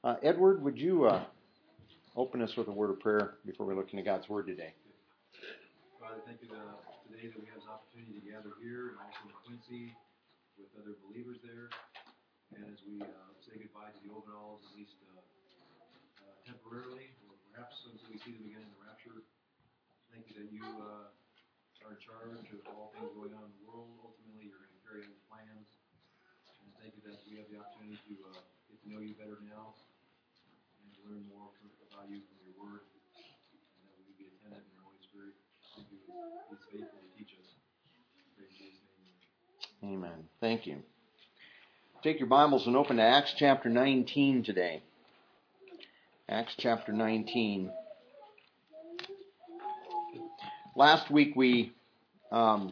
Edward, would you open us with a word of prayer before we look into God's Word today? Father, thank you today that we have this opportunity to gather here and also in Quincy with other believers there. And as we say goodbye to the Ovenalls, at least temporarily, or perhaps until we see them again in the rapture, thank you that you are in charge of all things going on in the world. Ultimately, you're going to carry out your plans. And thank you that we have the opportunity to get to know you better now and to learn more about you from your Word, and that we be attentive in your Holy Spirit. Thank you. He's faithful to teach us. Praise Jesus' name. Amen. Thank you. Take your Bibles and open to Acts chapter 19 today. Acts chapter 19. Last week a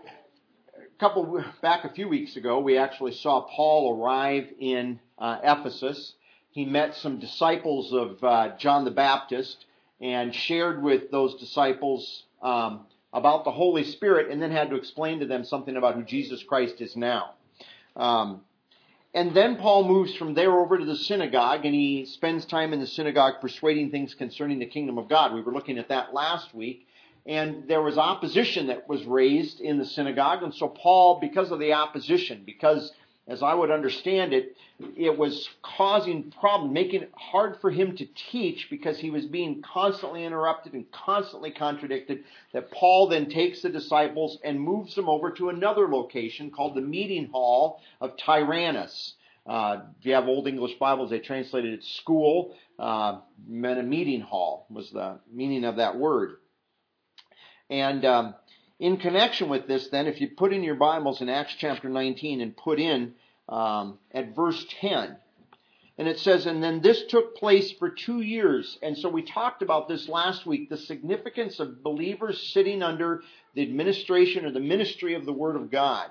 few weeks ago, we actually saw Paul arrive in Ephesus. He met some disciples of John the Baptist and shared with those disciples about the Holy Spirit, and then had to explain to them something about who Jesus Christ is now. And then Paul moves from there over to the synagogue, and he spends time in the synagogue persuading things concerning the kingdom of God. We were looking at that last week, and there was opposition that was raised in the synagogue. And so Paul, because of the opposition, because, as I would understand it, it was causing problems, making it hard for him to teach because he was being constantly interrupted and constantly contradicted, that Paul then takes the disciples and moves them over to another location called the meeting hall of Tyrannus. If you have Old English Bibles, they translated it school, meant a meeting hall was the meaning of that word. And in connection with this, then, if you put in your Bibles in Acts chapter 19 and put in at verse 10, and it says, and then this took place for 2 years. And so we talked about this last week, the significance of believers sitting under the administration or the ministry of the Word of God.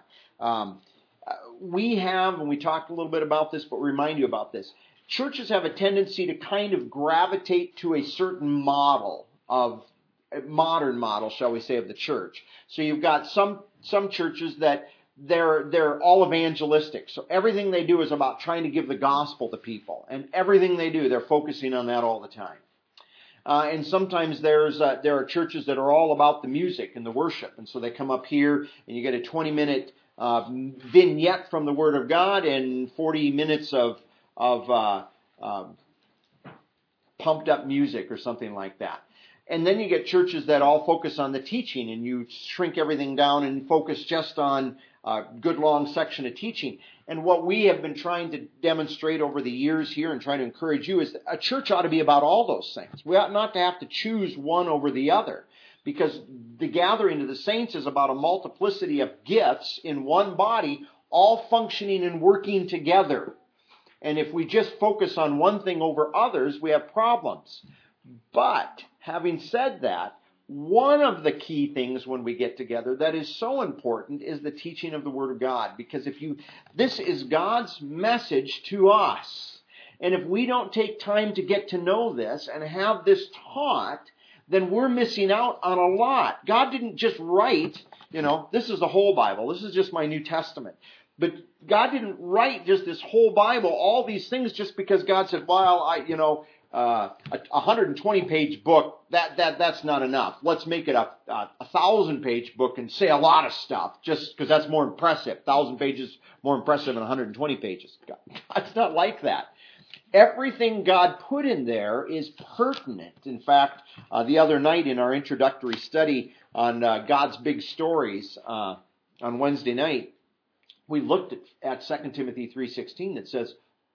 We have, and we talked a little bit about this, but we remind you about this. Churches have a tendency to kind of gravitate to a certain model of modern model, shall we say, of the church. So you've got some churches that they're all evangelistic. So everything they do is about trying to give the gospel to people, and everything they do, they're focusing on that all the time. And sometimes there are churches that are all about the music and the worship, and so they come up here and you get a 20-minute vignette from the Word of God and 40 minutes of pumped up music or something like that. And then you get churches that all focus on the teaching, and you shrink everything down and focus just on a good long section of teaching. And what we have been trying to demonstrate over the years here and trying to encourage you is that a church ought to be about all those things. We ought not to have to choose one over the other, because the gathering of the saints is about a multiplicity of gifts in one body, all functioning and working together. And if we just focus on one thing over others, we have problems. But having said that, one of the key things when we get together that is so important is the teaching of the Word of God. Because this is God's message to us. And if we don't take time to get to know this and have this taught, then we're missing out on a lot. God didn't just write, this is the whole Bible. This is just my New Testament. But God didn't write just this whole Bible, all these things, just because God said, well, a 120-page book, that's not enough. Let's make it a 1,000-page book and say a lot of stuff, just because that's more impressive. 1,000 pages more impressive than 120 pages. God's not like that. Everything God put in there is pertinent. In fact, the other night in our introductory study on God's big stories on Wednesday night, we looked at 2 Timothy 3:16 that says,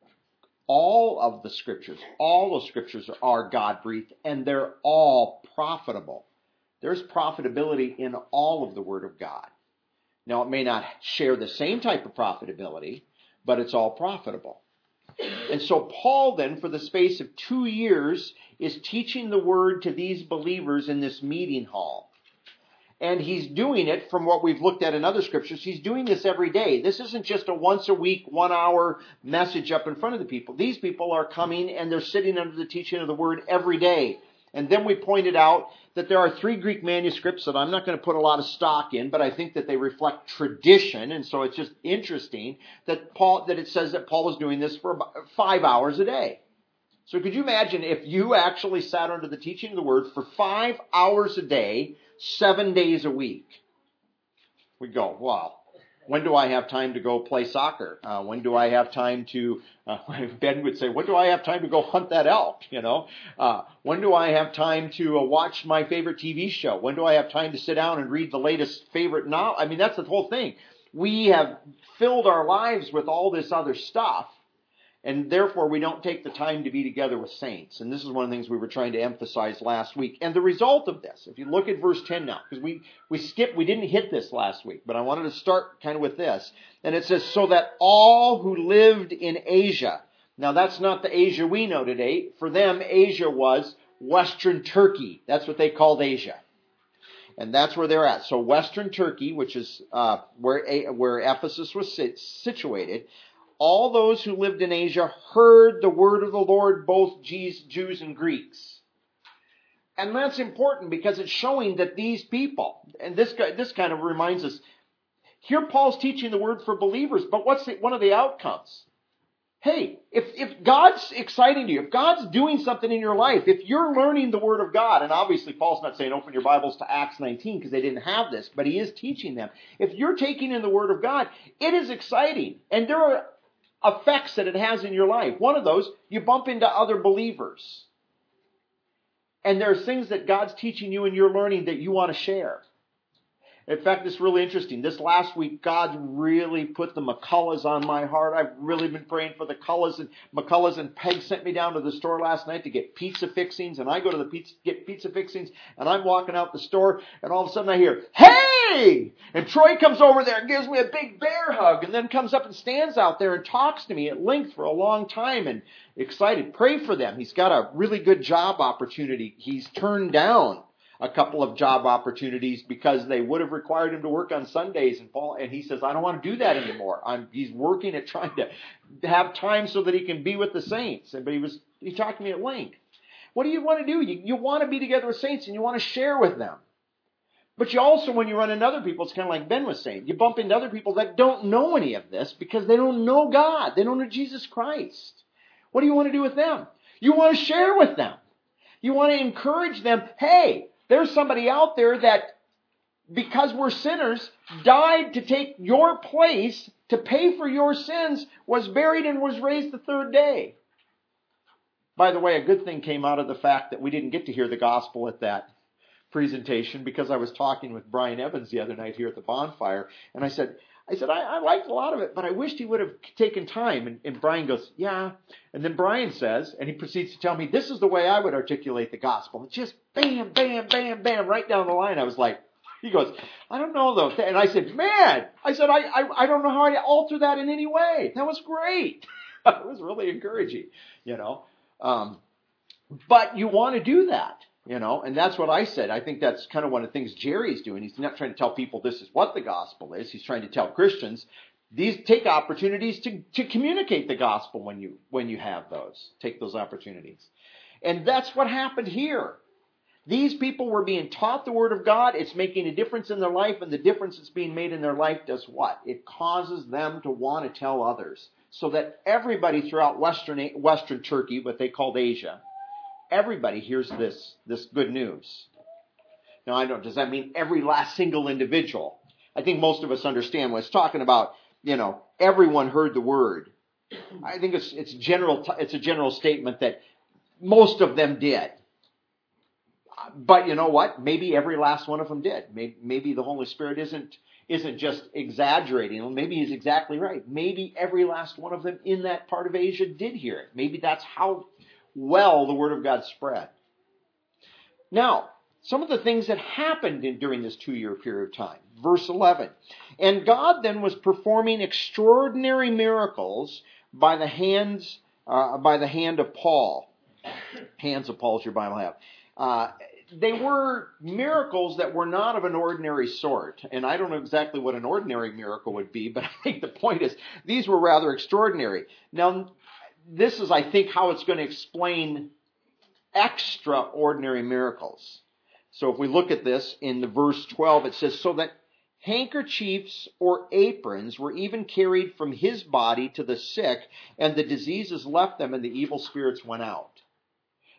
all of the scriptures are God-breathed, and they're all profitable. There's profitability in all of the Word of God. Now, it may not share the same type of profitability, but it's all profitable. And so Paul then, for the space of 2 years, is teaching the Word to these believers in this meeting hall. And he's doing it, from what we've looked at in other scriptures, he's doing this every day. This isn't just a once a week, 1 hour message up in front of the people. These people are coming and they're sitting under the teaching of the Word every day. And then we pointed out that there are 3 Greek manuscripts that I'm not going to put a lot of stock in, but I think that they reflect tradition. And so it's just interesting that it says that Paul was doing this for about 5 hours a day. So could you imagine if you actually sat under the teaching of the Word for 5 hours a day, 7 days a week? We'd go, wow. When do I have time to go play soccer? When do I have time to, Ben would say, when do I have time to go hunt that elk? When do I have time to watch my favorite TV show? When do I have time to sit down and read the latest favorite novel? I mean, that's the whole thing. We have filled our lives with all this other stuff, and therefore we don't take the time to be together with saints. And this is one of the things we were trying to emphasize last week. And the result of this, if you look at verse 10 now, because we didn't hit this last week, but I wanted to start kind of with this. And it says, so that all who lived in Asia. Now that's not the Asia we know today. For them, Asia was Western Turkey. That's what they called Asia. And that's where they're at. So Western Turkey, which is where Ephesus was situated, all those who lived in Asia heard the word of the Lord, both Jews and Greeks. And that's important because it's showing that these people, and this kind of reminds us, here Paul's teaching the word for believers, but what's one of the outcomes? Hey, if God's exciting you, if God's doing something in your life, if you're learning the Word of God, and obviously Paul's not saying open your Bibles to Acts 19 because they didn't have this, but he is teaching them. If you're taking in the Word of God, it is exciting. And there are effects that it has in your life. One of those, you bump into other believers. And there's things that God's teaching you and you're learning that you want to share. In fact, it's really interesting. This last week, God really put the McCulloughs on my heart. I've really been praying for the McCulloughs, and Peg sent me down to the store last night to get pizza fixings, and I go to get pizza fixings, and I'm walking out the store, and all of a sudden I hear, hey! And Troy comes over there and gives me a big bear hug, and then comes up and stands out there and talks to me at length for a long time, and excited. Pray for them. He's got a really good job opportunity. He's turned down a couple of job opportunities because they would have required him to work on Sundays, and he says, I don't want to do that anymore. He's working at trying to have time so that he can be with the saints. But he talked to me at length. What do you want to do? You want to be together with saints and you want to share with them. But you also, when you run into other people, it's kind of like Ben was saying, you bump into other people that don't know any of this because they don't know God. They don't know Jesus Christ. What do you want to do with them? You want to share with them. You want to encourage them, hey, there's somebody out there that, because we're sinners, died to take your place, to pay for your sins, was buried and was raised the third day. By the way, a good thing came out of the fact that we didn't get to hear the gospel at that presentation because I was talking with Brian Evans the other night here at the bonfire, and I said, I liked a lot of it, but I wished he would have taken time. And Brian goes, yeah. And then Brian says, and he proceeds to tell me, this is the way I would articulate the gospel. It's just bam, bam, bam, bam, right down the line. I was like, he goes, I don't know though. And I said, man, I don't know how I alter that in any way. That was great. It was really encouraging, But you want to do that. And that's what I said. I think that's kind of one of the things Jerry's doing. He's not trying to tell people this is what the gospel is. He's trying to tell Christians, take opportunities to communicate the gospel when you have those. Take those opportunities. And that's what happened here. These people were being taught the Word of God. It's making a difference in their life, and the difference that's being made in their life does what? It causes them to want to tell others. So that everybody throughout Western Turkey, what they called Asia, everybody hears this good news. Now, does that mean every last single individual? I think most of us understand what it's talking about. Everyone heard the word. I think it's a general statement that most of them did. But you know what? Maybe every last one of them did. Maybe the Holy Spirit isn't just exaggerating. Maybe he's exactly right. Maybe every last one of them in that part of Asia did hear it. Maybe that's how well the Word of God spread. Now, some of the things that happened during this 2-year period of time. Verse 11. And God then was performing extraordinary miracles by the hand of Paul. Hands of Paul, as your Bible have. They were miracles that were not of an ordinary sort. And I don't know exactly what an ordinary miracle would be, but I think the point is these were rather extraordinary. Now, this is, I think, how it's going to explain extraordinary miracles. So if we look at this in the verse 12, it says, so that handkerchiefs or aprons were even carried from his body to the sick, and the diseases left them, and the evil spirits went out.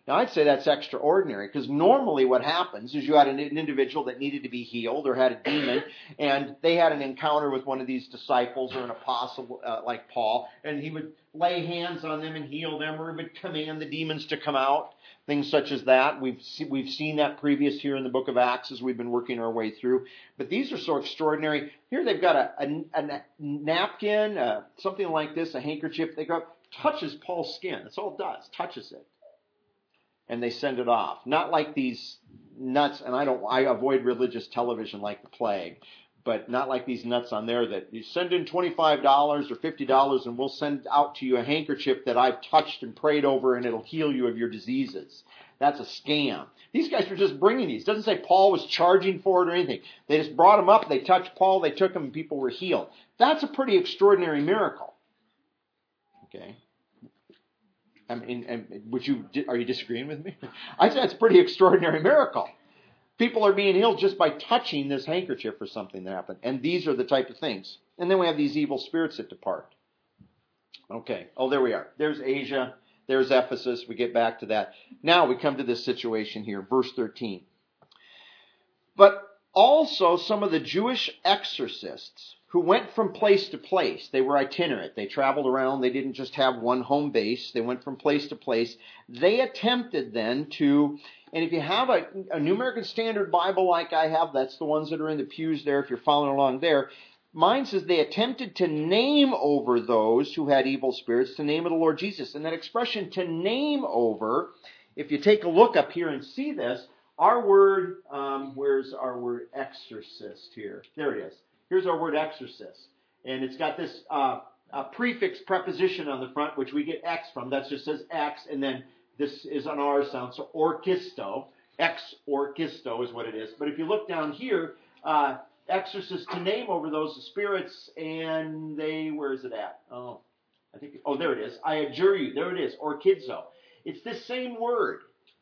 Now, I'd say that's extraordinary, because normally what happens is you had an individual that needed to be healed or had a demon, and they had an encounter with one of these disciples or an apostle like Paul, and he would lay hands on them and heal them, or he would command the demons to come out, things such as that. We've seen that previous here in the book of Acts as we've been working our way through. But these are so extraordinary. Here they've got a napkin, something like this, a handkerchief. They go, touches Paul's skin. That's all it does, touches it. And they send it off. Not like these nuts, and I avoid religious television like the plague, but not like these nuts on there that you send in $25 or $50 and we'll send out to you a handkerchief that I've touched and prayed over and it'll heal you of your diseases. That's a scam. These guys were just bringing these. It doesn't say Paul was charging for it or anything. They just brought them up, they touched Paul, they took them, and people were healed. That's a pretty extraordinary miracle. Okay. I mean, are you disagreeing with me? I said it's a pretty extraordinary miracle. People are being healed just by touching this handkerchief or something that happened. And these are the type of things. And then we have these evil spirits that depart. Okay. Oh, there we are. There's Asia. There's Ephesus. We get back to that. Now we come to this situation here, verse 13. But also some of the Jewish exorcists who went from place to place. They were itinerant. They traveled around. They didn't just have one home base. They went from place to place. They attempted then to, and if you have a New American Standard Bible like I have, that's the ones that are in the pews there if you're following along there. Mine says they attempted to name over those who had evil spirits the name of the Lord Jesus. And that expression, to name over, if you take a look up here and see this, our word, where's our word exorcist here? There it is. Here's our word exorcist. And it's got this prefix preposition on the front, which we get X from. That just says X, and then this is an R sound, so orchisto. Ex-orchisto is what it is. But if you look down here, exorcist, to name over those spirits, and where is it at? There it is. I adjure you. There it is, orchizo. It's this same word.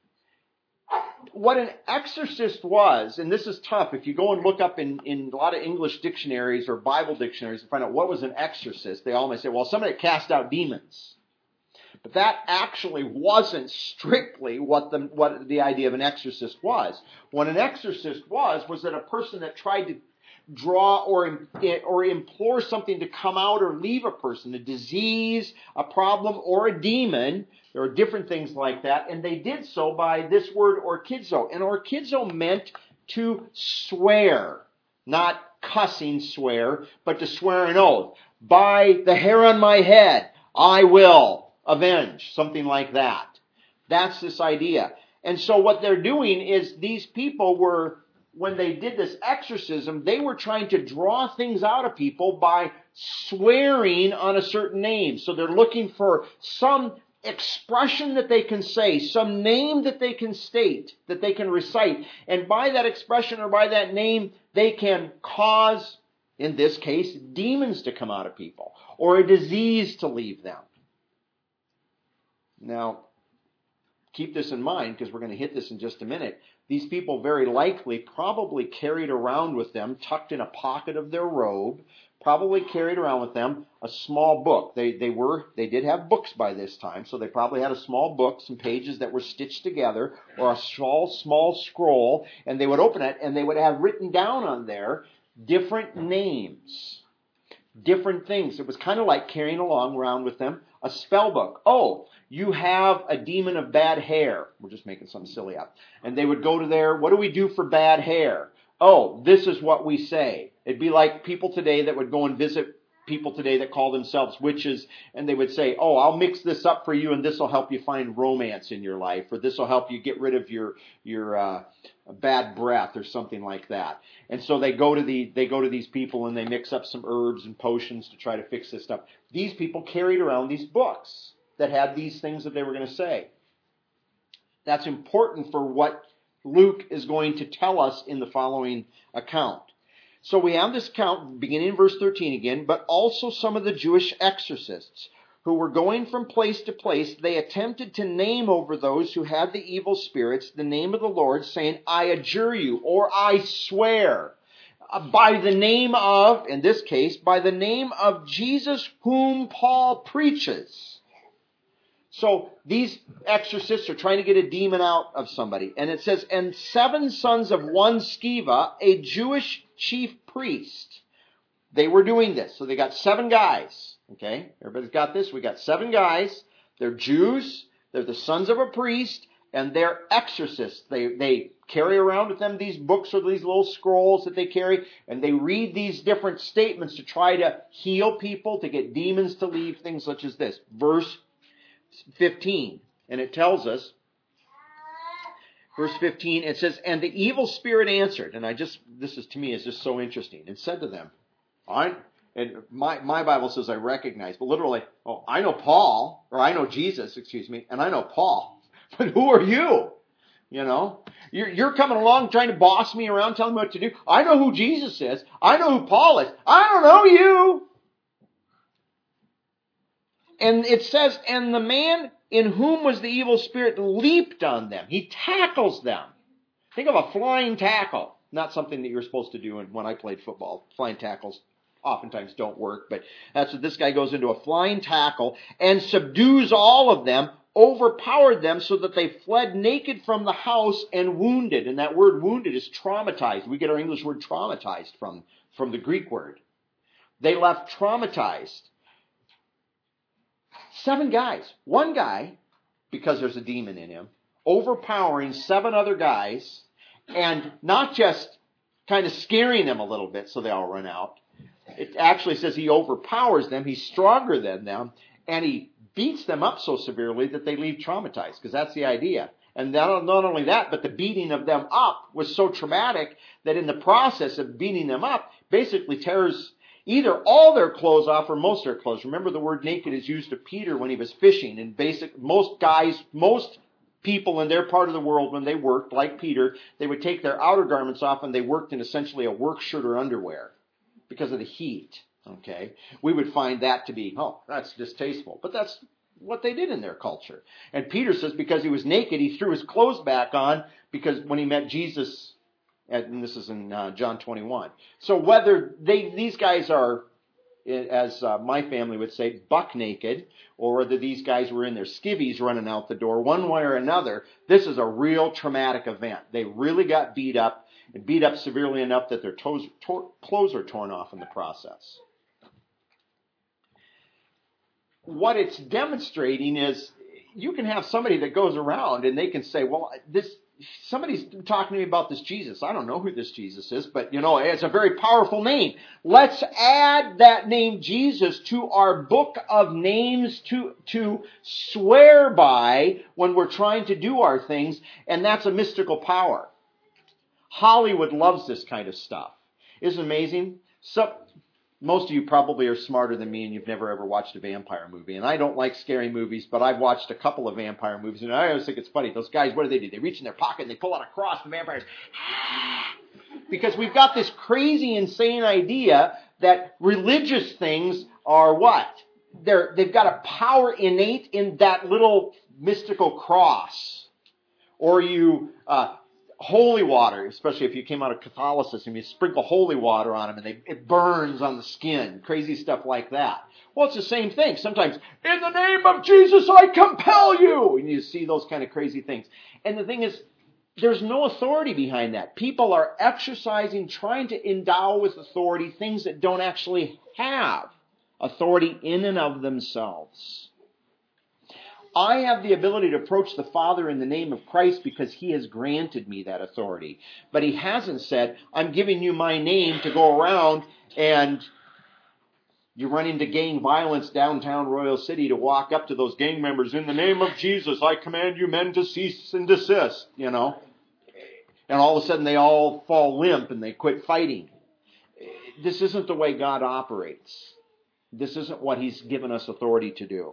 What an exorcist was, and this is tough, if you go and look up in a lot of English dictionaries or Bible dictionaries and find out what was an exorcist, they all may say, well, somebody that cast out demons. But that actually wasn't strictly what the idea of an exorcist was. What an exorcist was that a person that tried to draw or implore something to come out or leave a person, a disease, a problem, or a demon. There are different things like that, and they did so by this word orchizo. And orchizo meant to swear, not cussing swear, but to swear an oath. By the hair on my head, I will avenge, something like that. That's this idea. And so what they're doing is these people were, when they did this exorcism, they were trying to draw things out of people by swearing on a certain name. So they're looking for some expression that they can say, some name that they can state, that they can recite. And by that expression or by that name, they can cause, in this case, demons to come out of people or a disease to leave them. Now, keep this in mind because we're going to hit this in just a minute. These people very likely probably carried around with them, tucked in a pocket of their robe, probably carried around with them a small book. They did have books by this time, so they probably had a small book, some pages that were stitched together, or a small scroll, and they would open it and they would have written down on there different names, different things. It was kind of like carrying along around with them a spell book. Oh, you have a demon of bad hair. We're just making something silly up. And they would go to there, what do we do for bad hair? Oh, this is what we say. It'd be like people today that would go and visit people today that call themselves witches, and they would say, oh, I'll mix this up for you, and this will help you find romance in your life, or this will help you get rid of your bad breath, or something like that. And so they go to these people, and they mix up some herbs and potions to try to fix this stuff. These people carried around these books that had these things that they were going to say. That's important for what Luke is going to tell us in the following account. So we have this account beginning in verse 13 again, but also some of the Jewish exorcists who were going from place to place. They attempted to name over those who had the evil spirits the name of the Lord, saying, I adjure you, or I swear, by the name of, in this case, by the name of Jesus whom Paul preaches. So these exorcists are trying to get a demon out of somebody. And it says, and 7 sons of one Sceva, a Jewish chief priest. They were doing this. So they got 7 guys. Okay, everybody's got this. We got 7 guys. They're Jews. They're the sons of a priest. And they're exorcists. They carry around with them these books or these little scrolls that they carry. And they read these different statements to try to heal people, to get demons to leave, things such as this. Verse 15. And it tells us, verse 15, it says, and the evil spirit answered. And this is to me is just so interesting. And said to them, and my Bible says I recognize, but literally, I know Paul, or I know Jesus, and I know Paul. But who are you? You know, you're coming along trying to boss me around, telling me what to do. I know who Jesus is. I know who Paul is. I don't know you. And it says, and the man in whom was the evil spirit leaped on them. He tackles them. Think of a flying tackle. Not something that you're supposed to do when I played football. Flying tackles oftentimes don't work, but that's what this guy goes into, a flying tackle, and subdues all of them, overpowered them so that they fled naked from the house and wounded. And that word wounded is traumatized. We get our English word traumatized from the Greek word. They left traumatized. 7 guys. 1 guy, because there's a demon in him, overpowering 7 other guys, and not just kind of scaring them a little bit so they all run out. It actually says he overpowers them, he's stronger than them, and he beats them up so severely that they leave traumatized, because that's the idea. And not only that, but the beating of them up was so traumatic that in the process of beating them up, basically tears either all their clothes off or most of their clothes. Remember, the word naked is used of Peter when he was fishing. And most people in their part of the world, when they worked, like Peter, they would take their outer garments off and they worked in essentially a work shirt or underwear because of the heat. Okay, we would find that to be, that's distasteful. But that's what they did in their culture. And Peter says because he was naked, he threw his clothes back on because when he met Jesus, and this is in John 21. So whether these guys are, as my family would say, buck naked, or whether these guys were in their skivvies running out the door, one way or another, this is a real traumatic event. They really got beat up, and beat up severely enough that their clothes are torn off in the process. What it's demonstrating is you can have somebody that goes around and they can say, well, somebody's talking to me about this Jesus. I don't know who this Jesus is, but it's a very powerful name. Let's add that name Jesus to our book of names to swear by when we're trying to do our things, and that's a mystical power. Hollywood loves this kind of stuff. Isn't it amazing? Most of you probably are smarter than me and you've never ever watched a vampire movie. And I don't like scary movies, but I've watched a couple of vampire movies. And I always think it's funny. Those guys, what do? They reach in their pocket and they pull out a cross and the vampires. Because we've got this crazy, insane idea that religious things are what? They've got a power innate in that little mystical cross. Or holy water, especially if you came out of Catholicism, you sprinkle holy water on them and it burns on the skin. Crazy stuff like that. Well, it's the same thing. Sometimes, in the name of Jesus, I compel you. And you see those kind of crazy things. And the thing is, there's no authority behind that. People are exercising, trying to endow with authority things that don't actually have authority in and of themselves. I have the ability to approach the Father in the name of Christ because He has granted me that authority. But He hasn't said, I'm giving you my name to go around and you run into gang violence downtown Royal City to walk up to those gang members, in the name of Jesus, I command you men to cease and desist, And all of a sudden they all fall limp and they quit fighting. This isn't the way God operates. This isn't what He's given us authority to do.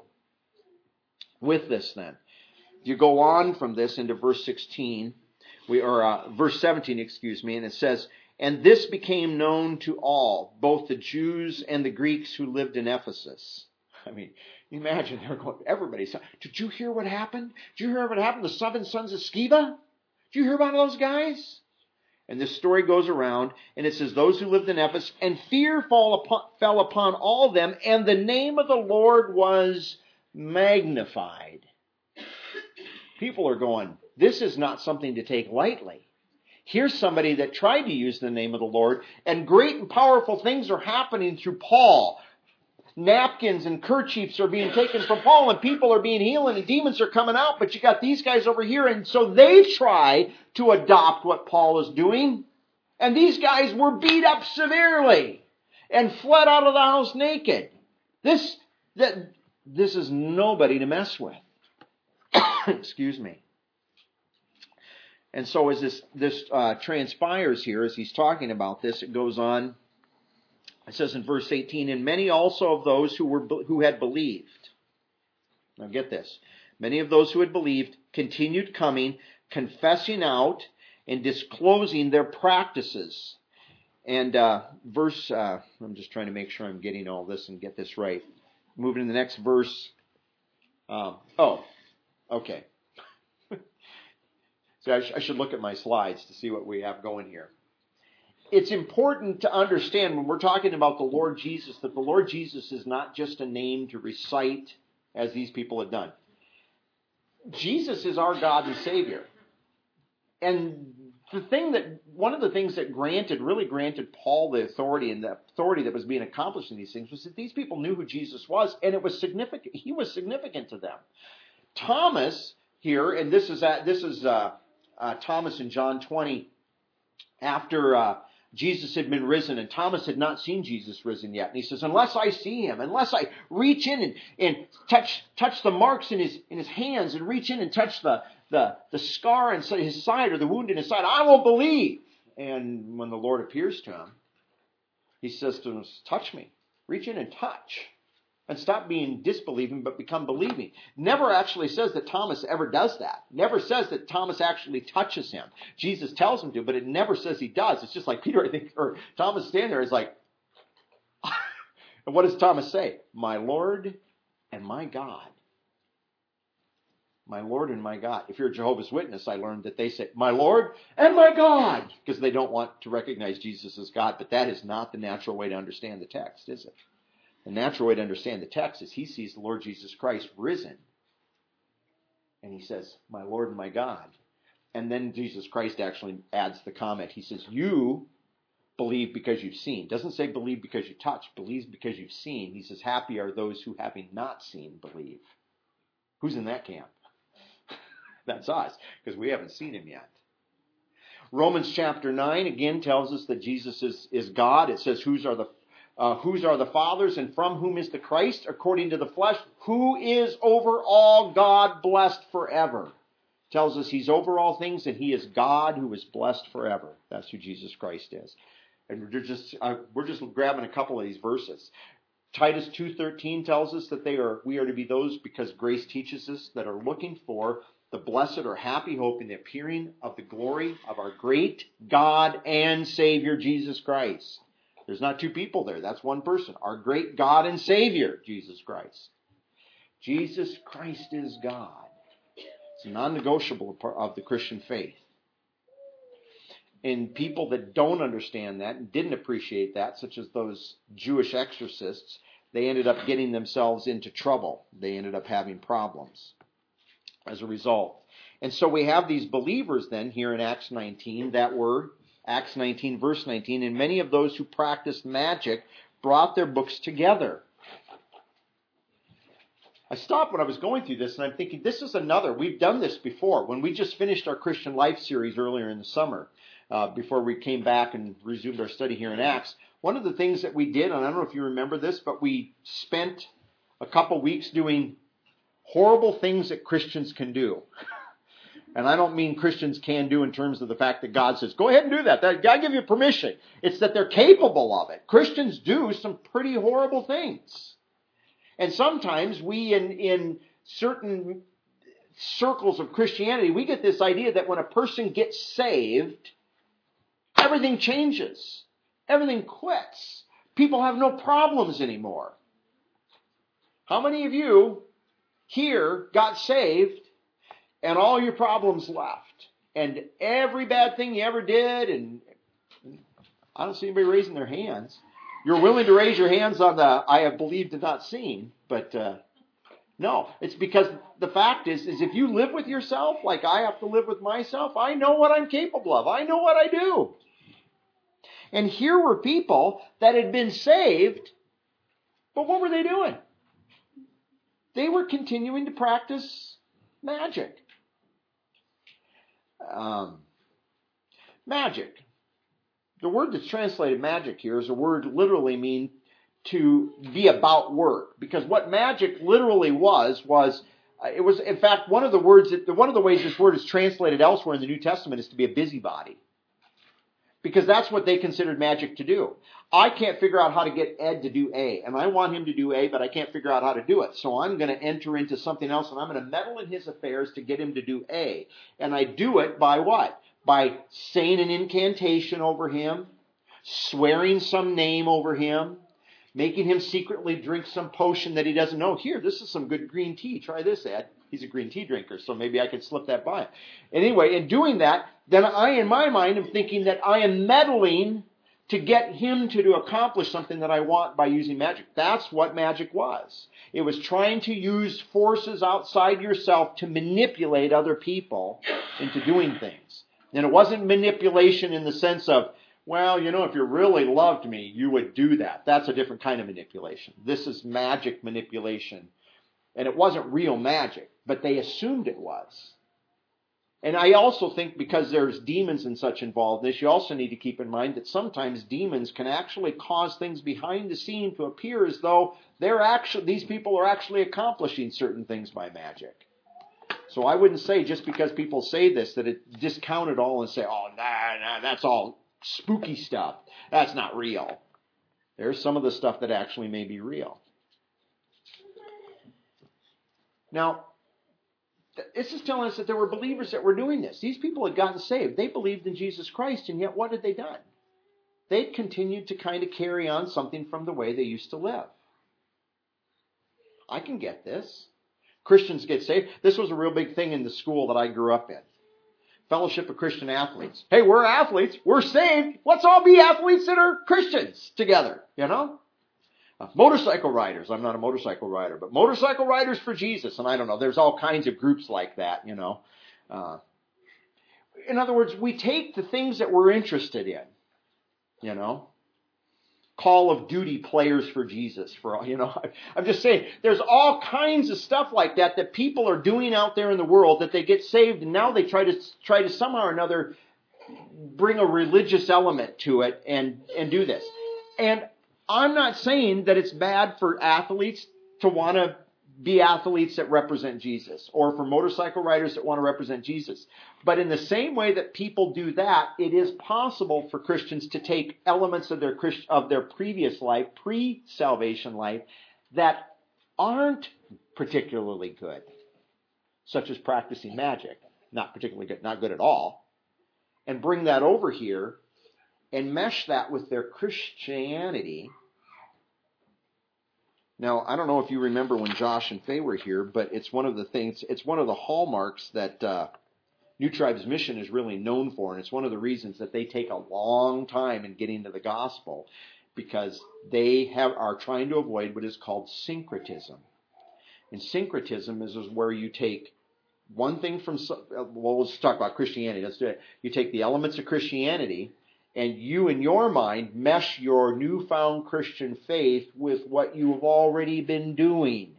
With this then, you go on from this into verse 16, verse 17, and it says, and this became known to all, both the Jews and the Greeks who lived in Ephesus. I mean, imagine they're going, everybody's, did you hear what happened? Did you hear what happened to the 7 sons of Sceva? Did you hear about those guys? And this story goes around, and it says, those who lived in Ephesus, and fear fell upon all of them, and the name of the Lord was magnified. people are going, this is not something to take lightly. Here's somebody that tried to use the name of the Lord, and great and powerful things are happening through Paul. Napkins and kerchiefs are being taken from Paul, and people are being healed, and demons are coming out, but you got these guys over here, and so they try to adopt what Paul is doing, and these guys were beat up severely and fled out of the house naked. This is nobody to mess with. Excuse me. And so as this transpires here, as he's talking about this, it goes on. It says in verse 18, and many also of those who had believed. Now get this. Many of those who had believed continued coming, confessing out and disclosing their practices. And I'm just trying to make sure I'm getting all this and get this right. Moving to the next verse. Okay. So I should look at my slides to see what we have going here. It's important to understand when we're talking about the Lord Jesus that the Lord Jesus is not just a name to recite as these people had done. Jesus is our God and Savior. And one of the things that really granted Paul the authority and the authority that was being accomplished in these things was that these people knew who Jesus was, and it was significant. He was significant to them. Thomas here, and this is Thomas in John 20, after Jesus had been risen, and Thomas had not seen Jesus risen yet. And he says, unless I see him, unless I reach in and touch the marks in his hands, and reach in and touch the scar in his side, or the wound in his side, I will believe. And when the Lord appears to him, he says to him, touch me. Reach in and touch. And stop being disbelieving, but become believing. Never actually says that Thomas ever does that. Never says that Thomas actually touches him. Jesus tells him to, but it never says he does. It's just like Peter, I think, or Thomas standing there is like, and what does Thomas say? My Lord and my God. My Lord and my God. If you're a Jehovah's Witness, I learned that they say, my Lord and my God, because they don't want to recognize Jesus as God, but that is not the natural way to understand the text, is it? The natural way to understand the text is he sees the Lord Jesus Christ risen. And he says, my Lord and my God. And then Jesus Christ actually adds the comment. He says, you believe because you've seen. Doesn't say believe because you touched. Believe because you've seen. He says, happy are those who having not seen believe. Who's in that camp? That's us, because we haven't seen him yet. Romans chapter 9 again tells us that Jesus is God. It says, whose are the fathers, and from whom is the Christ, according to the flesh, who is over all, God blessed forever. Tells us he's over all things, and he is God who is blessed forever. That's who Jesus Christ is. And we're just grabbing a couple of these verses. Titus 2:13 tells us that we are to be those, because grace teaches us, that are looking for the blessed or happy hope in the appearing of the glory of our great God and Savior Jesus Christ. There's not two people there. That's one person. Our great God and Savior, Jesus Christ. Jesus Christ is God. It's a non-negotiable part of the Christian faith. And people that don't understand that and didn't appreciate that, such as those Jewish exorcists, they ended up getting themselves into trouble. They ended up having problems as a result. And so we have these believers then here in Acts 19 that were, Acts 19 verse 19, and many of those who practiced magic brought their books together. I stopped when I was going through this and I'm thinking, this is another, we've done this before. When we just finished our Christian Life series earlier in the summer, before we came back and resumed our study here in Acts, one of the things that we did, and I don't know if you remember this, but we spent a couple weeks doing horrible things that Christians can do. And I don't mean Christians can do in terms of the fact that God says, go ahead and do that. God give you permission. It's that they're capable of it. Christians do some pretty horrible things. And sometimes we, in certain circles of Christianity, we get this idea that when a person gets saved, everything changes. Everything quits. People have no problems anymore. How many of you here got saved and all your problems left? And every bad thing you ever did, and I don't see anybody raising their hands. You're willing to raise your hands on the I have believed and not seen, but No, it's because the fact is if you live with yourself like I have to live with myself, I know what I'm capable of. I know what I do. And here were people that had been saved, but what were they doing? They were continuing to practice magic. Magic. The word that's translated magic here is a word literally mean to be about work. Because what magic literally was it was in fact one of the ways this word is translated elsewhere in the New Testament is to be a busybody. Because that's what they considered magic to do. I can't figure out how to get Ed to do A, and I want him to do A, but I can't figure out how to do it. So I'm going to enter into something else, and I'm going to meddle in his affairs to get him to do A. And I do it by what? By saying an incantation over him, swearing some name over him, making him secretly drink some potion that he doesn't know. Here, this is some good green tea. Try this, Ed. He's a green tea drinker, so maybe I could slip that by him. Anyway, in doing that, then I, in my mind, am thinking that I am meddling to get him to accomplish something that I want by using magic. That's what magic was. It was trying to use forces outside yourself to manipulate other people into doing things. And it wasn't manipulation in the sense of, well, if you really loved me, you would do that. That's a different kind of manipulation. This is magic manipulation. And it wasn't real magic, but they assumed it was. And I also think because there's demons and such involved in this, you also need to keep in mind that sometimes demons can actually cause things behind the scene to appear as though these people are actually accomplishing certain things by magic. So I wouldn't say just because people say this that it discount it all and say, oh, nah, that's all spooky stuff. That's not real. There's some of the stuff that actually may be real. Now, this is telling us that there were believers that were doing this. These people had gotten saved. They believed in Jesus Christ, and yet what had they done? They'd continued to kind of carry on something from the way they used to live. I can get this. Christians get saved. This was a real big thing in the school that I grew up in. Fellowship of Christian Athletes. Hey, we're athletes. We're saved. Let's all be athletes that are Christians together, Motorcycle riders. I'm not a motorcycle rider, but motorcycle riders for Jesus. And I don't know, there's all kinds of groups like that, In other words, we take the things that we're interested in, Call of Duty players for Jesus. I'm just saying, there's all kinds of stuff like that people are doing out there in the world that they get saved, and now they try to somehow or another bring a religious element to it and do this. And I'm not saying that it's bad for athletes to want to be athletes that represent Jesus, or for motorcycle riders that want to represent Jesus. But in the same way that people do that, it is possible for Christians to take elements of their previous life, pre-salvation life, that aren't particularly good, such as practicing magic, not particularly good, not good at all, and bring that over here and mesh that with their Christianity. Now, I don't know if you remember when Josh and Faye were here, but it's one of the hallmarks that New Tribes Mission is really known for, and it's one of the reasons that they take a long time in getting to the gospel, because they are trying to avoid what is called syncretism. And syncretism is where you take one thing from, let's talk about Christianity. Let's do it. You take the elements of Christianity, and you, in your mind, mesh your newfound Christian faith with what you've already been doing.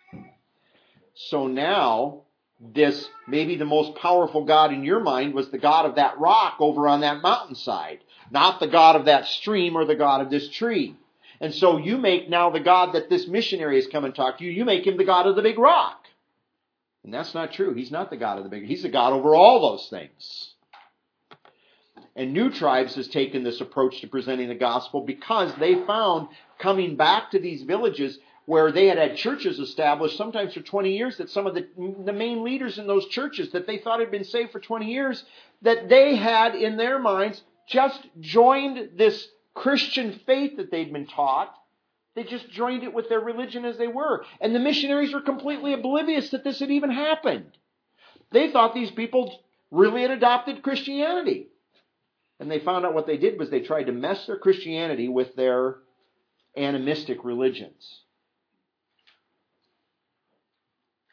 So now, this, maybe the most powerful God in your mind was the God of that rock over on that mountainside, not the God of that stream or the God of this tree. And so you make now the God that this missionary has come and talked to you, you make him the God of the big rock. And that's not true. He's not the God of the big rock. He's the God over all those things. And New Tribes has taken this approach to presenting the gospel because they found, coming back to these villages where they had churches established, sometimes for 20 years, that some of the main leaders in those churches that they thought had been saved for 20 years, that they had in their minds just joined this Christian faith that they'd been taught. They just joined it with their religion as they were. And the missionaries were completely oblivious that this had even happened. They thought these people really had adopted Christianity. And they found out what they did was they tried to mess their Christianity with their animistic religions.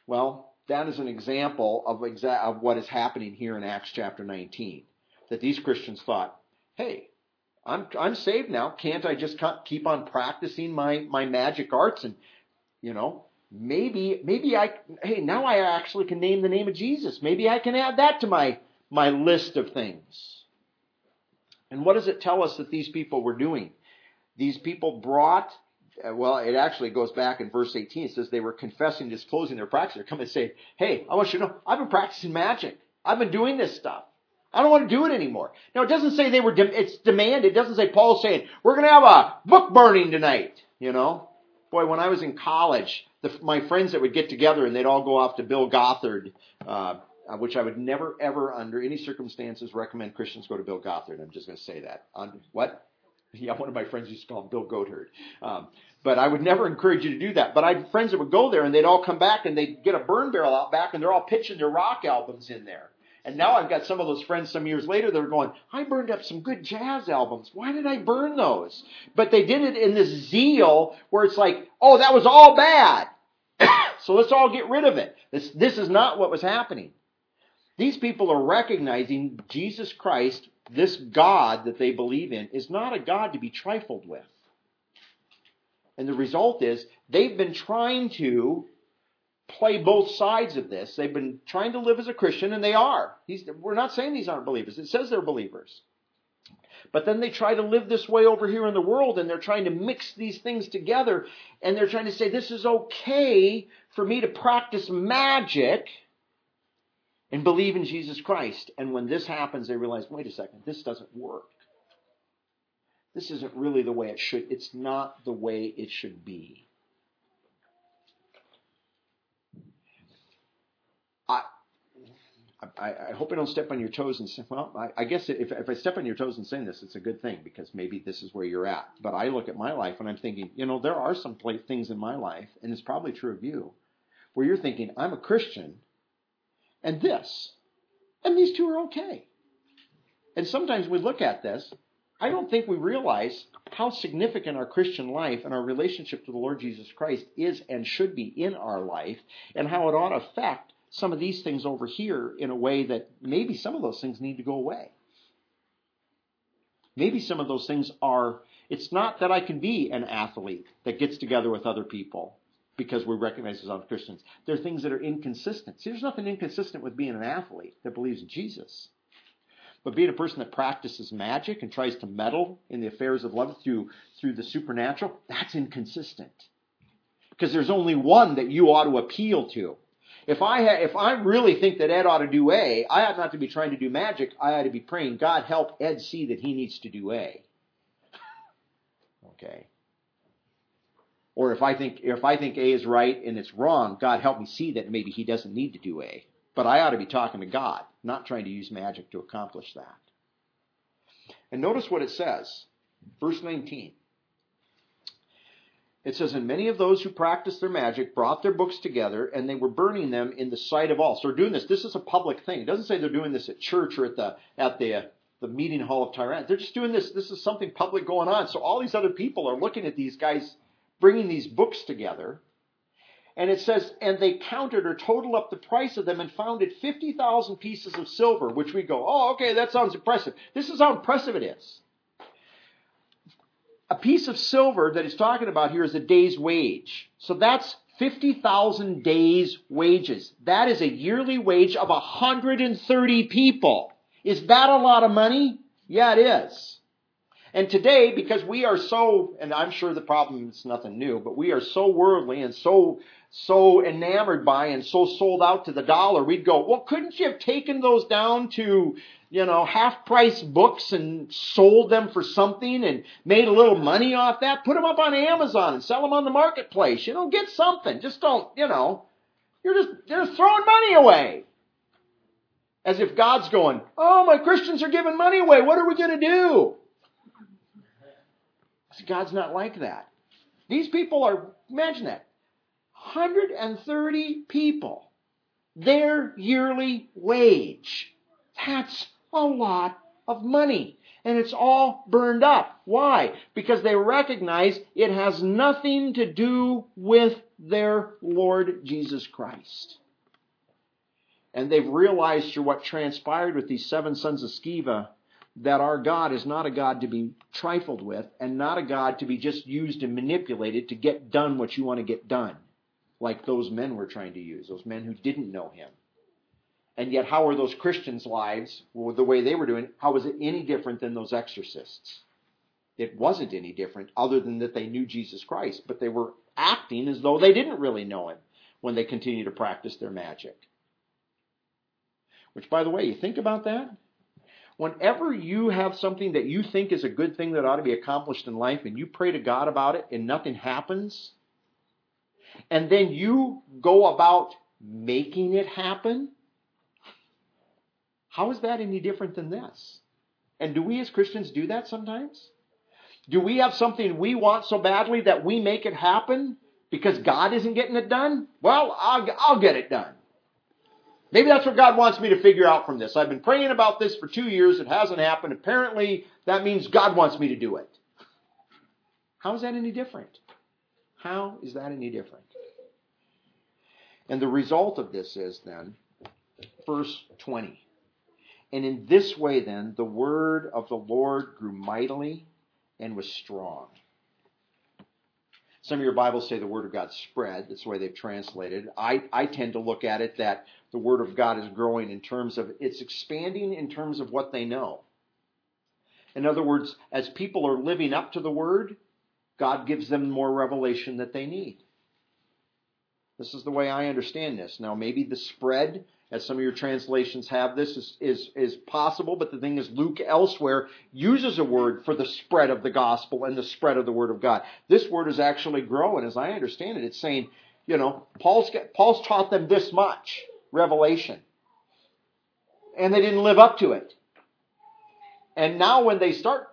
Well, that is an example of what is happening here in Acts chapter 19. That these Christians thought, hey, I'm saved now. Can't I just keep on practicing my magic arts? And, maybe now I actually can name the name of Jesus. Maybe I can add that to my list of things. And what does it tell us that these people were doing? These people brought, it actually goes back in verse 18. It says they were confessing, disclosing their practice. They're coming and say, hey, I want you to know, I've been practicing magic. I've been doing this stuff. I don't want to do it anymore. Now, it doesn't say it's demanded. It doesn't say Paul's saying, we're going to have a book burning tonight. Boy, when I was in college, my friends that would get together and they'd all go off to Bill Gothard, which I would never, ever, under any circumstances, recommend Christians go to Bill Gothard. I'm just going to say that. What? Yeah, one of my friends used to call him Bill Goatherd. But I would never encourage you to do that. But I had friends that would go there and they'd all come back and they'd get a burn barrel out back and they're all pitching their rock albums in there. And now I've got some of those friends some years later that are going, I burned up some good jazz albums. Why did I burn those? But they did it in this zeal where it's like, oh, that was all bad. So let's all get rid of it. This is not what was happening. These people are recognizing Jesus Christ, this God that they believe in, is not a God to be trifled with. And the result is they've been trying to play both sides of this. They've been trying to live as a Christian, and they are. We're not saying these aren't believers. It says they're believers. But then they try to live this way over here in the world, and they're trying to mix these things together, and they're trying to say, this is okay for me to practice magic and believe in Jesus Christ. And when this happens, they realize, wait a second, this doesn't work. This isn't really the way it should. It's not the way it should be. I hope I don't step on your toes and say, well, I guess if I step on your toes and saying this, it's a good thing because maybe this is where you're at. But I look at my life and I'm thinking, there are some things in my life, and it's probably true of you, where you're thinking, I'm a Christian, and these two are okay. And sometimes we look at this, I don't think we realize how significant our Christian life and our relationship to the Lord Jesus Christ is and should be in our life, and how it ought to affect some of these things over here in a way that maybe some of those things need to go away. Maybe some of those things it's not that I can be an athlete that gets together with other people because we recognize as other Christians. There are things that are inconsistent. See, there's nothing inconsistent with being an athlete that believes in Jesus. But being a person that practices magic and tries to meddle in the affairs of love through the supernatural, that's inconsistent. Because there's only one that you ought to appeal to. If I really think that Ed ought to do A, I ought not to be trying to do magic. I ought to be praying, God help Ed see that he needs to do A. Okay. Or if I think A is right and it's wrong, God help me see that maybe he doesn't need to do A. But I ought to be talking to God, not trying to use magic to accomplish that. And notice what it says. Verse 19. It says, and many of those who practiced their magic brought their books together, and they were burning them in the sight of all. So they're doing this. This is a public thing. It doesn't say they're doing this at church or at the meeting hall of Tyrannus. They're just doing this. This is something public going on. So all these other people are looking at these guys bringing these books together. And it says, and they counted or totaled up the price of them and found it 50,000 pieces of silver, which we go, oh, okay, that sounds impressive. This is how impressive it is. A piece of silver that he's talking about here is a day's wage. So that's 50,000 days' wages. That is a yearly wage of 130 people. Is that a lot of money? Yeah, it is. And today, because we are so, and I'm sure the problem is nothing new, but we are so worldly and so enamored by and so sold out to the dollar, we'd go, well, couldn't you have taken those down to, half-price books and sold them for something and made a little money off that? Put them up on Amazon and sell them on the marketplace. Get something. Just don't, you're just throwing money away. As if God's going, oh, my Christians are giving money away. What are we going to do? God's not like that. These people are, imagine that, 130 people, their yearly wage. That's a lot of money. And it's all burned up. Why? Because they recognize it has nothing to do with their Lord Jesus Christ. And they've realized through what transpired with these 7 sons of Sceva that our God is not a God to be trifled with and not a God to be just used and manipulated to get done what you want to get done, like those men were trying to use, those men who didn't know him. And yet, how were those Christians' lives, the way they were doing, how was it any different than those exorcists? It wasn't any different other than that they knew Jesus Christ, but they were acting as though they didn't really know him when they continued to practice their magic. Which, by the way, you think about that? Whenever you have something that you think is a good thing that ought to be accomplished in life and you pray to God about it and nothing happens, and then you go about making it happen, how is that any different than this? And do we as Christians do that sometimes? Do we have something we want so badly that we make it happen because God isn't getting it done? Well, I'll get it done. Maybe that's what God wants me to figure out from this. I've been praying about this for 2 years. It hasn't happened. Apparently, that means God wants me to do it. How is that any different? How is that any different? And the result of this is then, verse 20. And in this way then, the word of the Lord grew mightily and was strong. Some of your Bibles say the Word of God spread. That's the way they've translated. I tend to look at it that the Word of God is growing in terms of, it's expanding in terms of what they know. In other words, as people are living up to the Word, God gives them more revelation that they need. This is the way I understand this. Now, maybe the spread, as some of your translations have this, is possible, but the thing is, Luke elsewhere uses a word for the spread of the gospel and the spread of the Word of God. This word is actually growing, as I understand it. It's saying, Paul's taught them this much revelation, and they didn't live up to it. And now when they start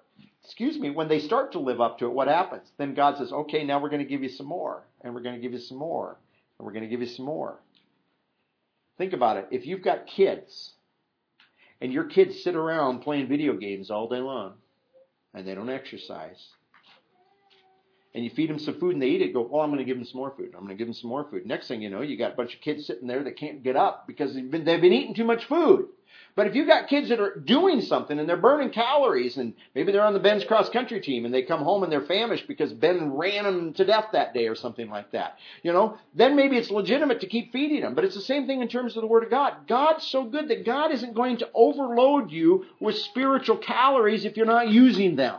to live up to it, what happens? Then God says, okay, now we're going to give you some more, and we're going to give you some more, and we're going to give you some more. Think about it. If you've got kids, and your kids sit around playing video games all day long, and they don't exercise, and you feed them some food and they eat it, go, I'm going to give them some more food. I'm going to give them some more food. Next thing you know, you got a bunch of kids sitting there that can't get up because they've been eating too much food. But if you've got kids that are doing something and they're burning calories, and maybe they're on the Ben's cross country team and they come home and they're famished because Ben ran them to death that day or something like that, then maybe it's legitimate to keep feeding them. But it's the same thing in terms of the Word of God. God's so good that God isn't going to overload you with spiritual calories if you're not using them.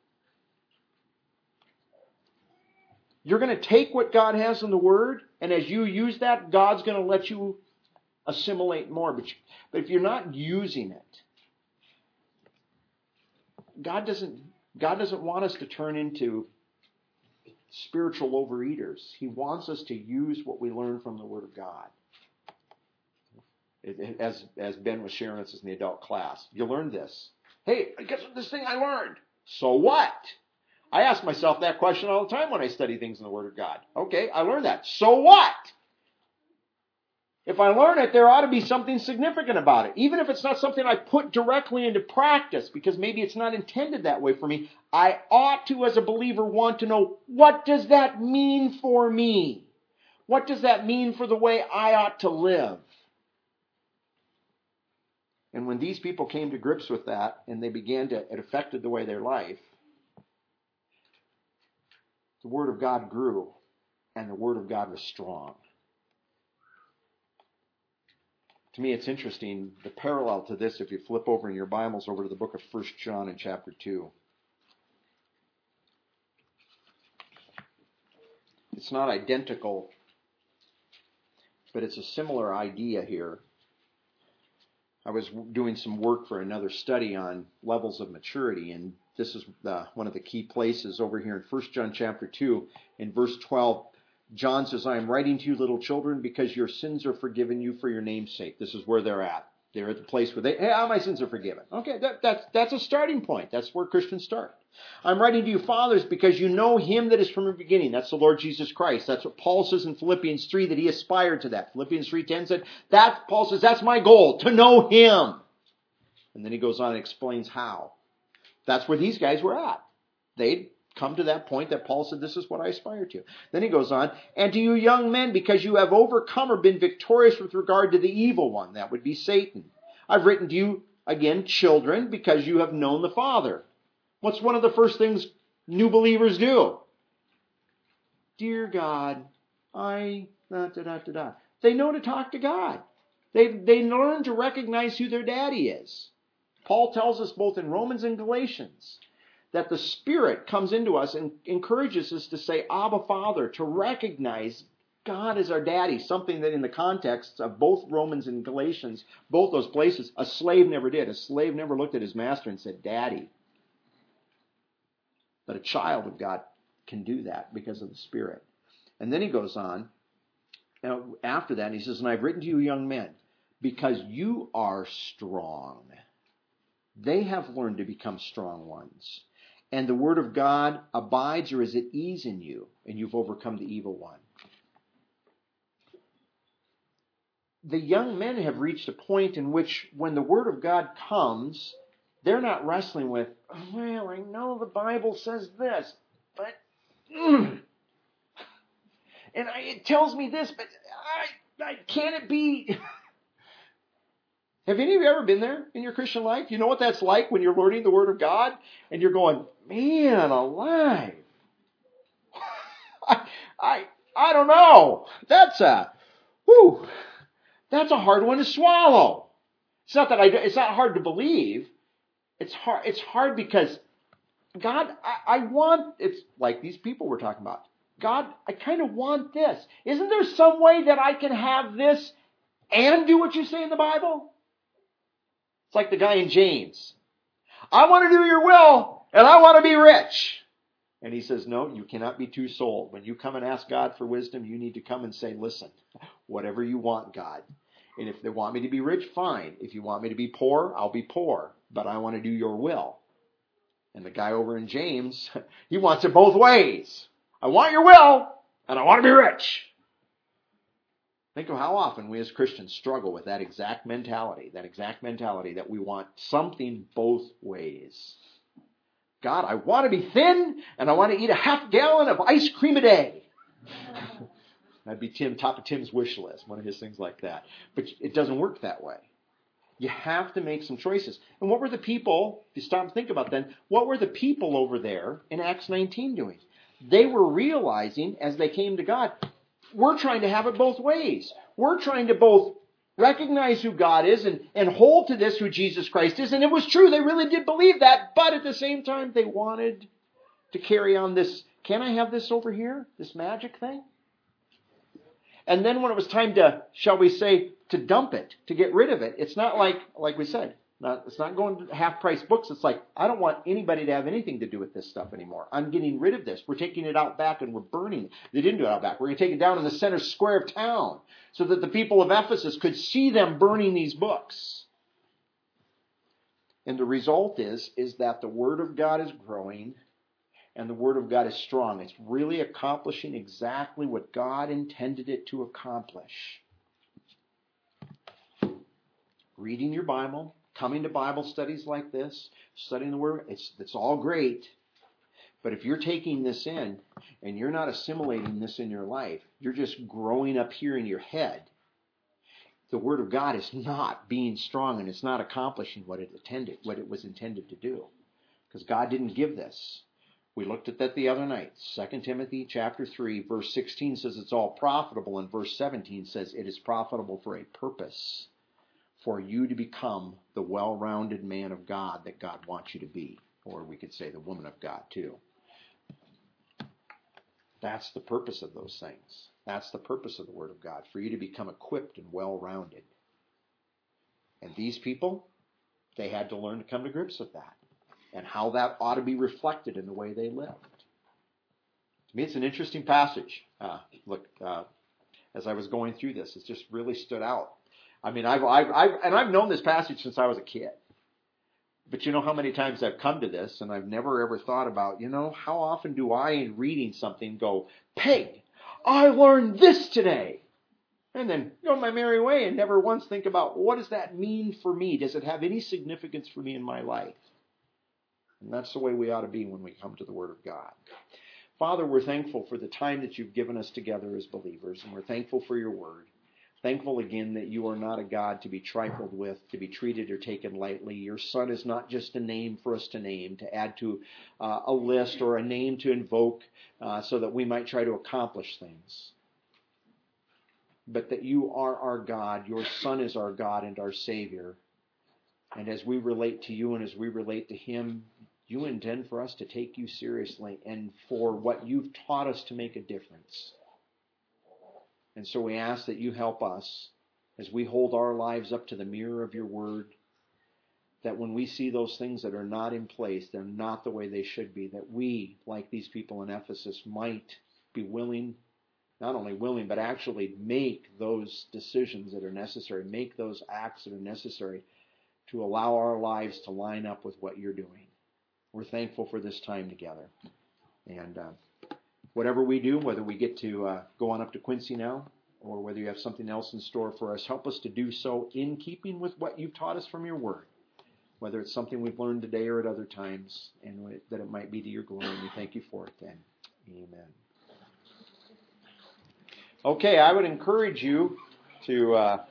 You're going to take what God has in the Word, and as you use that, God's going to let you assimilate more. But if you're not using it, God doesn't want us to turn into spiritual overeaters. He wants us to use what we learn from the Word of God. As Ben was sharing with us in the adult class, you learned this. Hey, guess what? This thing I learned. So what? I ask myself that question all the time when I study things in the Word of God. Okay, I learned that. So what? If I learn it, there ought to be something significant about it. Even if it's not something I put directly into practice, because maybe it's not intended that way for me, I ought to, as a believer, want to know, what does that mean for me? What does that mean for the way I ought to live? And when these people came to grips with that, and it affected the way their life, the Word of God grew, and the Word of God was strong. To me, it's interesting, the parallel to this, if you flip over in your Bibles over to the book of 1 John in chapter 2. It's not identical, but it's a similar idea here. I was doing some work for another study on levels of maturity, and this is one of the key places over here in 1 John chapter 2, in verse 12. John says, I am writing to you, little children, because your sins are forgiven you for your name's sake. This is where they're at. They're at the place where my sins are forgiven. Okay, that's a starting point. That's where Christians start. I'm writing to you, fathers, because you know him that is from the beginning. That's the Lord Jesus Christ. That's what Paul says in Philippians 3, that he aspired to that. Philippians 3:10 said, Paul says, that's my goal, to know him. And then he goes on and explains how. That's where these guys were at. They'd come to that point that Paul said, this is what I aspire to. Then he goes on, and to you young men, because you have overcome or been victorious with regard to the evil one. That would be Satan. I've written to you, again, children, because you have known the Father. What's one of the first things new believers do? Dear God, They know to talk to God. They learn to recognize who their daddy is. Paul tells us both in Romans and Galatians that the Spirit comes into us and encourages us to say, Abba, Father, to recognize God as our daddy, something that in the context of both Romans and Galatians, both those places, a slave never did. A slave never looked at his master and said, Daddy. But a child of God can do that because of the Spirit. And then he goes on, after that, and he says, and I've written to you young men, because you are strong. They have learned to become strong ones. And the word of God abides or is at ease in you, and you've overcome the evil one. The young men have reached a point in which when the word of God comes, they're not wrestling with, well, I know the Bible says this, but it tells me this, but can it be? Have any of you ever been there in your Christian life? You know what that's like when you're learning the Word of God and you're going, man alive. I don't know. That's a hard one to swallow. It's not hard to believe. It's hard because God, it's like these people we're talking about. God, I kind of want this. Isn't there some way that I can have this and do what you say in the Bible? It's like the guy in James. I want to do your will, and I want to be rich. And he says, no, you cannot be too sold. When you come and ask God for wisdom, you need to come and say, listen, whatever you want, God. And if they want me to be rich, fine. If you want me to be poor, I'll be poor. But I want to do your will. And the guy over in James, he wants it both ways. I want your will, and I want to be rich. Think of how often we as Christians struggle with that exact mentality that we want something both ways. God, I want to be thin, and I want to eat a half gallon of ice cream a day. That'd be top of Tim's wish list, one of his things like that. But it doesn't work that way. You have to make some choices. And what were the people, if you stop and think about then, what were the people over there in Acts 19 doing? They were realizing as they came to God, we're trying to have it both ways. We're trying to both recognize who God is and hold to this who Jesus Christ is. And it was true. They really did believe that. But at the same time, they wanted to carry on this, can I have this over here? This magic thing? And then when it was time to, shall we say, to dump it, to get rid of it, it's not like we said, it's not going to half-price books. It's like, I don't want anybody to have anything to do with this stuff anymore. I'm getting rid of this. We're taking it out back and we're burning it. They didn't do it out back. We're going to take it down in the center square of town so that the people of Ephesus could see them burning these books. And the result is that the Word of God is growing and the Word of God is strong. It's really accomplishing exactly what God intended it to accomplish. Reading your Bible, coming to Bible studies like this, studying the Word, it's all great. But if you're taking this in and you're not assimilating this in your life, you're just growing up here in your head. The Word of God is not being strong and it's not accomplishing what it was intended to do. Because God didn't give this. We looked at that the other night. 2 Timothy chapter 3, verse 16 says it's all profitable, and verse 17 says it is profitable for a purpose, for you to become the well-rounded man of God that God wants you to be. Or we could say the woman of God too. That's the purpose of those things. That's the purpose of the Word of God, for you to become equipped and well-rounded. And these people, they had to learn to come to grips with that and how that ought to be reflected in the way they lived. To me, it's an interesting passage. As I was going through this, it just really stood out. I mean, I've known this passage since I was a kid. But you know how many times I've come to this and I've never ever thought about, how often do I in reading something go, Peg, I learned this today. And then go my merry way and never once think about what does that mean for me? Does it have any significance for me in my life? And that's the way we ought to be when we come to the Word of God. Father, we're thankful for the time that you've given us together as believers, and we're thankful for your Word. Thankful again that you are not a God to be trifled with, to be treated or taken lightly. Your Son is not just a name for us to name, to add to a list, or a name to invoke so that we might try to accomplish things. But that you are our God, your Son is our God and our Savior. And as we relate to you and as we relate to him, you intend for us to take you seriously and for what you've taught us to make a difference. And so we ask that you help us as we hold our lives up to the mirror of your word, that when we see those things that are not in place, they're not the way they should be, that we, like these people in Ephesus, might be willing, not only willing, but actually make those decisions that are necessary, make those acts that are necessary to allow our lives to line up with what you're doing. We're thankful for this time together. And whatever we do, whether we get to go on up to Quincy now, or whether you have something else in store for us, help us to do so in keeping with what you've taught us from your word. Whether it's something we've learned today or at other times, and that it might be to your glory. We thank you for it then. Amen. Okay, I would encourage you to